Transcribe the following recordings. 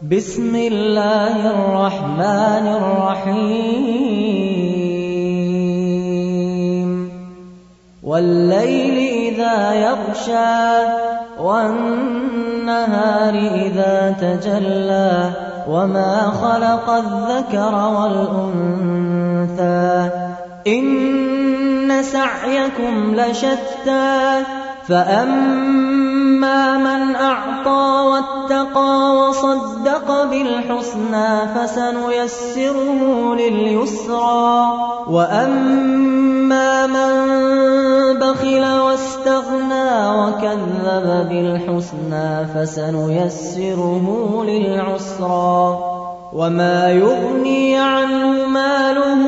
بسم الله الرحمن الرحيم والليل إذا يغشى والنهار إذا تجلى وما خلق الذكر والأنثى إن سعيكم لشتى فأما من أعطى واتقى وصدق بالحسنى فسنيسره لليسرى وأما من بخل واستغنى وكذب بالحسنى فسنيسره للعسرى وما يغني عنه ماله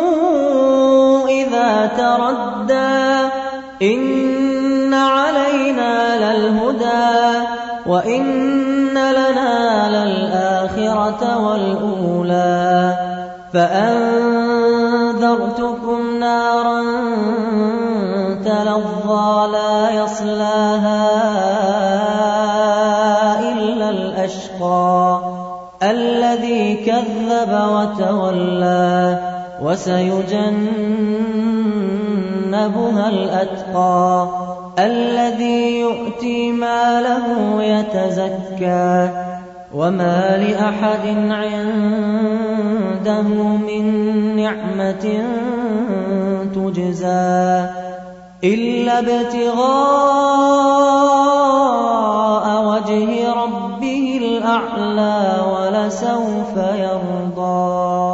إذا تردى إن علينا للهدى وإن لنا للآخرة والأولى فأنذرتكم نارا تلظى لا يصلاها إلا الأشقى الذي كذب وتولى وسيجنبها الأتقى الذي يؤتي ماله يتزكى وما لأحد عنده من نعمة تجزى إلا ابتغاء وجه ربه الأعلى ولسوف يرضى.